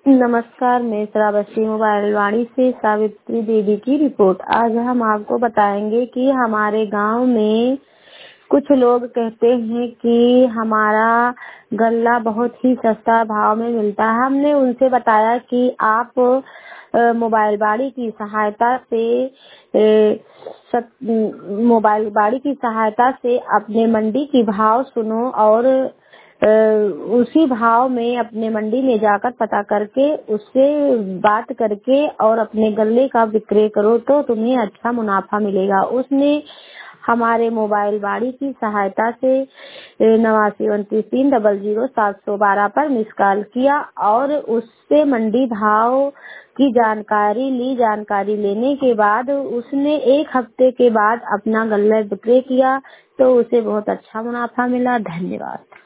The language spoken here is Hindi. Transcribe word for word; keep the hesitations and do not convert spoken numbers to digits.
नमस्कार, मैं श्रावस्ती मोबाइल वाणी से सावित्री देवी की रिपोर्ट। आज हम आपको बताएंगे कि हमारे गांव में कुछ लोग कहते हैं कि हमारा गल्ला बहुत ही सस्ता भाव में मिलता है। हमने उनसे बताया कि आप मोबाइल वाणी की सहायता से मोबाइल वाणी की सहायता से अपने मंडी की भाव सुनो और उसी भाव में अपने मंडी में जाकर पता करके उससे बात करके और अपने गल्ले का विक्रय करो तो तुम्हें अच्छा मुनाफा मिलेगा। उसने हमारे मोबाइल वाणी की सहायता से नवासी उनतीस तीन डबल जीरो सात सौ बारह पर मिस कॉल किया और उससे मंडी भाव की जानकारी ली। जानकारी लेने के बाद उसने एक हफ्ते के बाद अपना गल्ला विक्रय किया तो उसे बहुत अच्छा मुनाफा मिला। धन्यवाद।